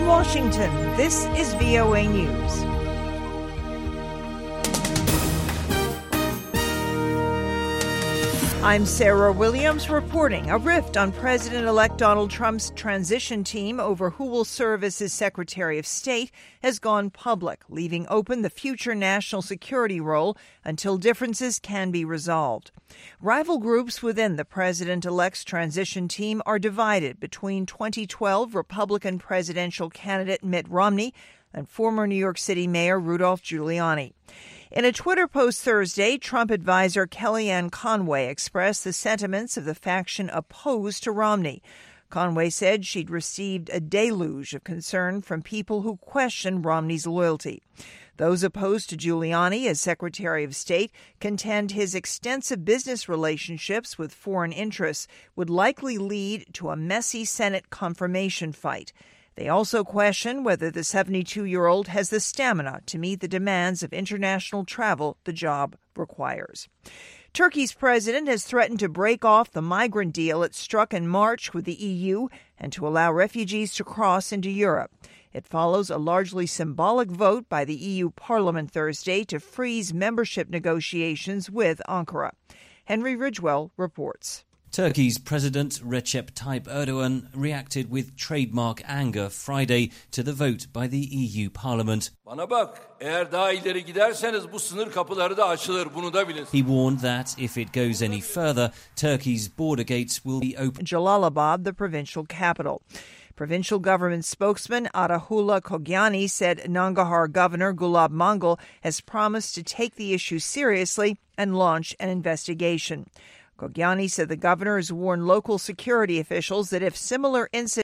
Washington, this is VOA News. I'm Sarah Williams reporting. A rift on President-elect Donald Trump's transition team over who will serve as his Secretary of State has gone public, leaving open the future national security role until differences can be resolved. Rival groups within the president-elect's transition team are divided between 2012 Republican presidential candidate Mitt Romney and former New York City Mayor Rudolph Giuliani. In a Twitter post Thursday, Trump advisor Kellyanne Conway expressed the sentiments of the faction opposed to Romney. Conway said she'd received a deluge of concern from people who question Romney's loyalty. Those opposed to Giuliani as Secretary of State contend his extensive business relationships with foreign interests would likely lead to a messy Senate confirmation fight. They also question whether the 72-year-old has the stamina to meet the demands of international travel the job requires. Turkey's president has threatened to break off the migrant deal it struck in March with the EU and to allow refugees to cross into Europe. It follows a largely symbolic vote by the EU Parliament Thursday to freeze membership negotiations with Ankara. Henry Ridgewell reports. Turkey's President Recep Tayyip Erdogan reacted with trademark anger Friday to the vote by the EU Parliament. He warned that if it goes any further, Turkey's border gates will be open. Jalalabad, the provincial capital. Provincial government spokesman Arahullah Kogiani said Nangarhar Governor Gulab Mangal has promised to take the issue seriously and launch an investigation. Kogiani said the governor has warned local security officials that if similar incidents